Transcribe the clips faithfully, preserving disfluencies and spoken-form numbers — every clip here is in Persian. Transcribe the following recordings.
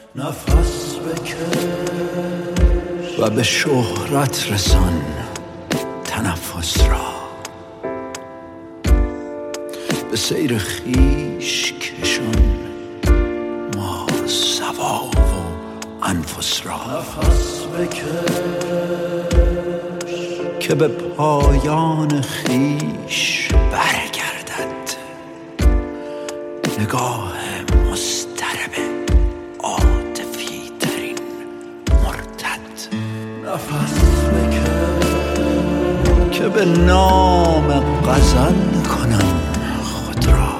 نفس بکش و به شهرت رسان تنفس را، به سیر خیش کشان ماسوا و انفس را. نفس بکش که به پایان خیش برگردد نگاه مضطرب عاطفی ترین مرتد. نفس بکش که به نام غزل کنم خود را،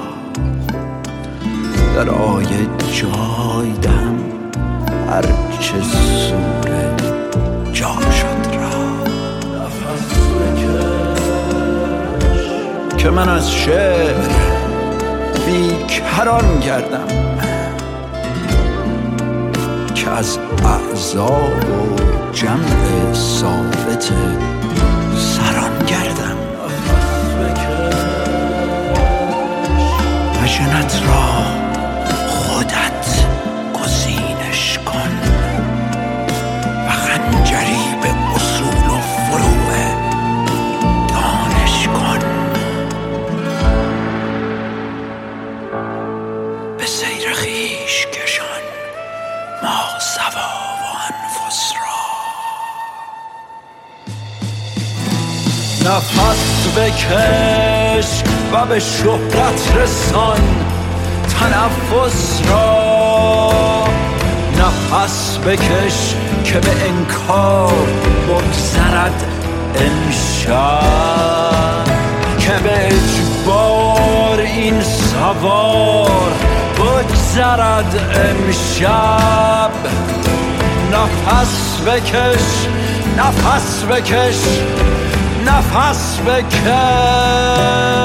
در آیه جای دهم هرچه سور جا شد را. نفس بکش که من از شعر بیکران گردم، که از اعضا و جمع ثابت سران گردم. نفس بکش و جنت را خودت گزینش کن و خنجری به اصول و فروع دانش کن، به سیر خیش کشان ماسوا و انفس را. نفس بکش و به شهرت رسان تنفس را. نفس بکش که به انکار بگذرد امشب، که به اجبار این سوار بگذرد امشب. نفس بکش، نفس بکش، نفس بکش.